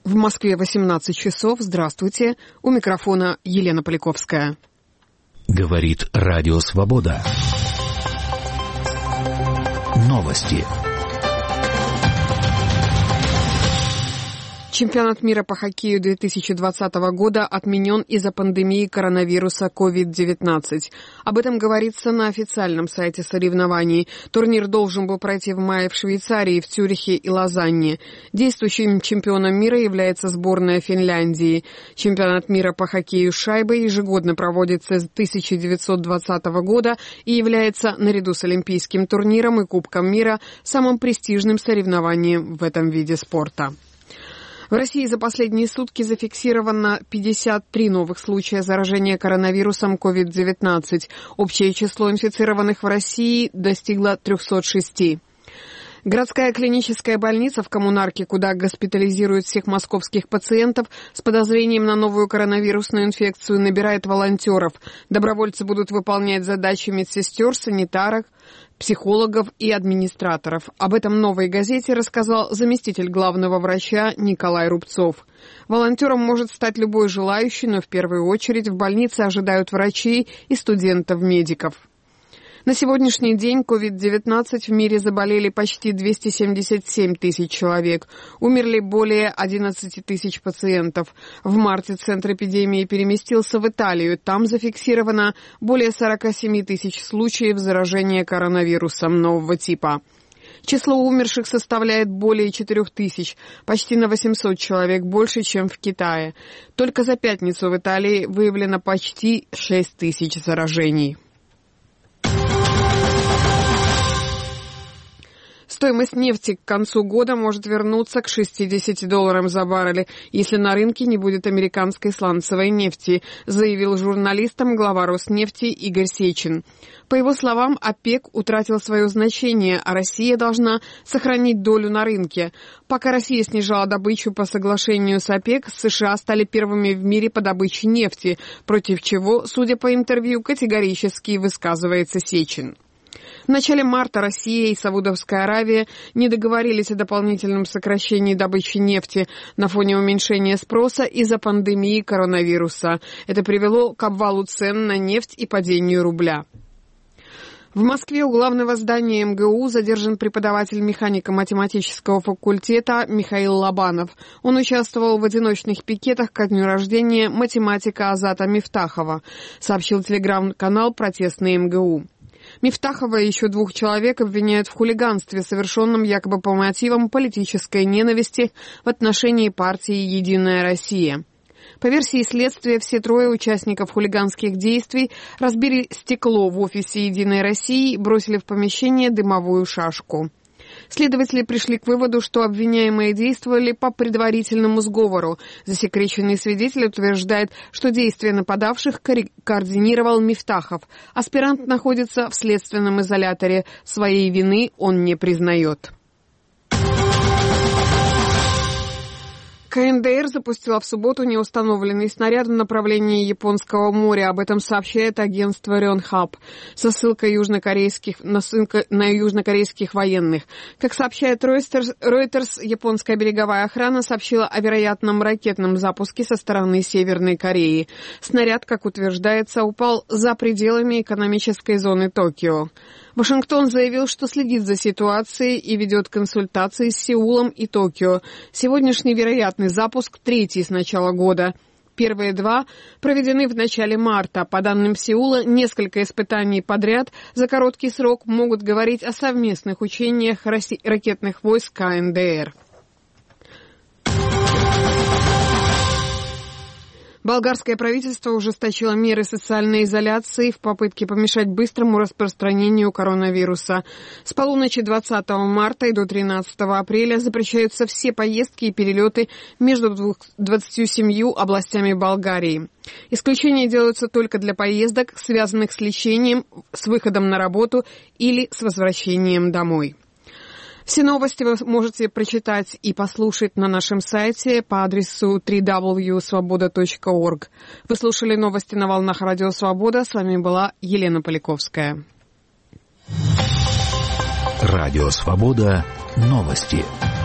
В Москве 18 часов. Здравствуйте. У микрофона Елена Поляковская. Говорит Радио Свобода. Новости. Чемпионат мира по хоккею 2020 года отменен из-за пандемии коронавируса COVID-19. Об этом говорится на официальном сайте соревнований. Турнир должен был пройти в мае в Швейцарии, в Цюрихе и Лозанне. Действующим чемпионом мира является сборная Финляндии. Чемпионат мира по хоккею с шайбой ежегодно проводится с 1920 года и является, наряду с Олимпийским турниром и Кубком мира, самым престижным соревнованием в этом виде спорта. В России за последние сутки зафиксировано 53 новых случая заражения коронавирусом COVID-19. Общее число инфицированных в России достигло 306. Городская клиническая больница в Коммунарке, куда госпитализируют всех московских пациентов с подозрением на новую коронавирусную инфекцию, набирает волонтеров. Добровольцы будут выполнять задачи медсестер, санитарок, психологов и администраторов. Об этом «Новой газете» рассказал заместитель главного врача Николай Рубцов. Волонтером может стать любой желающий, но в первую очередь в больнице ожидают врачей и студентов-медиков. На сегодняшний день COVID-19 в мире заболели почти 277 тысяч человек. Умерли более 11 тысяч пациентов. В марте центр эпидемии переместился в Италию. Там зафиксировано более 47 тысяч случаев заражения коронавирусом нового типа. Число умерших составляет более 4 тысяч, почти на 800 человек больше, чем в Китае. Только за пятницу в Италии выявлено почти 6 тысяч заражений. Стоимость нефти к концу года может вернуться к $60 за баррель, если на рынке не будет американской сланцевой нефти, заявил журналистам глава Роснефти Игорь Сечин. По его словам, ОПЕК утратил свое значение, а Россия должна сохранить долю на рынке. Пока Россия снижала добычу по соглашению с ОПЕК, США стали первыми в мире по добыче нефти, против чего, судя по интервью, категорически высказывается Сечин. В начале марта Россия и Саудовская Аравия не договорились о дополнительном сокращении добычи нефти на фоне уменьшения спроса из-за пандемии коронавируса. Это привело к обвалу цен на нефть и падению рубля. В Москве у главного здания МГУ задержан преподаватель механико-математического факультета Михаил Лобанов. Он участвовал в одиночных пикетах ко дню рождения математика Азата Мифтахова, сообщил телеграм-канал «Протестный МГУ». Мифтахова и еще 2 человек обвиняют в хулиганстве, совершенном якобы по мотивам политической ненависти в отношении партии «Единая Россия». По версии следствия, все 3 участников хулиганских действий разбили стекло в офисе «Единой России» и бросили в помещение дымовую шашку. Следователи пришли к выводу, что обвиняемые действовали по предварительному сговору. Засекреченный свидетель утверждает, что действия нападавших координировал Мифтахов. Аспирант находится в следственном изоляторе. Своей вины он не признает. КНДР запустила в субботу неустановленный снаряд в направлении Японского моря. Об этом сообщает агентство Рёнхап со ссылкой на южнокорейских военных. Как сообщает Reuters, японская береговая охрана сообщила о вероятном ракетном запуске со стороны Северной Кореи. Снаряд, как утверждается, упал за пределами экономической зоны Токио. Вашингтон заявил, что следит за ситуацией и ведет консультации с Сеулом и Токио. Сегодняшний вероятный запуск 3-й с начала года. Первые 2 проведены в начале марта. По данным Сеула, несколько испытаний подряд за короткий срок могут говорить о совместных учениях ракетных войск КНДР. Болгарское правительство ужесточило меры социальной изоляции в попытке помешать быстрому распространению коронавируса. С полуночи 20 марта и до 13 апреля запрещаются все поездки и перелеты между 27 областями Болгарии. Исключения делаются только для поездок, связанных с лечением, с выходом на работу или с возвращением домой. Все новости вы можете прочитать и послушать на нашем сайте по адресу www.svoboda.org. Вы слушали новости на волнах Радио Свобода. С вами была Елена Поляковская. Радио Свобода. Новости.